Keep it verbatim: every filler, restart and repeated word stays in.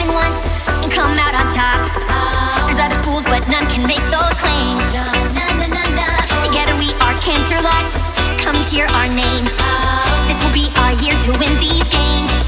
than once and come out on top. There's other schools, but none can make those claims. Together we are Canterlot. Come cheer our name. This will be our year to win these games.